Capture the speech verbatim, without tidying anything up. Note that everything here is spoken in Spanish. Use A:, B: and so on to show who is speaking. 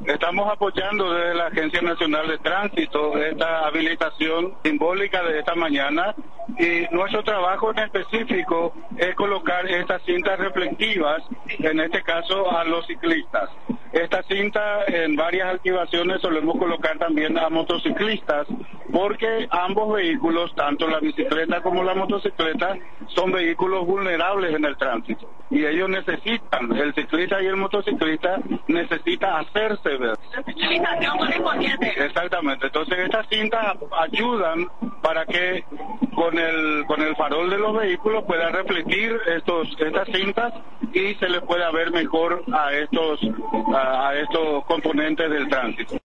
A: Estamos apoyando desde la Agencia Nacional de Tránsito esta habilitación simbólica de esta mañana, y nuestro trabajo en específico es colocar estas cintas reflectivas, en este caso a los ciclistas. Esta cinta en varias activaciones solemos colocar también a motociclistas, porque ambos vehículos, tanto la bicicleta como la motocicleta, son vehículos vulnerables en el tránsito. Y ellos necesitan, el ciclista y el motociclista necesita hacerse ver.
B: Sensibilización correspondiente.
A: Exactamente. Entonces estas cintas ayudan para que con el con el farol de los vehículos pueda refletir estos estas cintas y se les pueda ver mejor a estos a, a estos componentes del tránsito.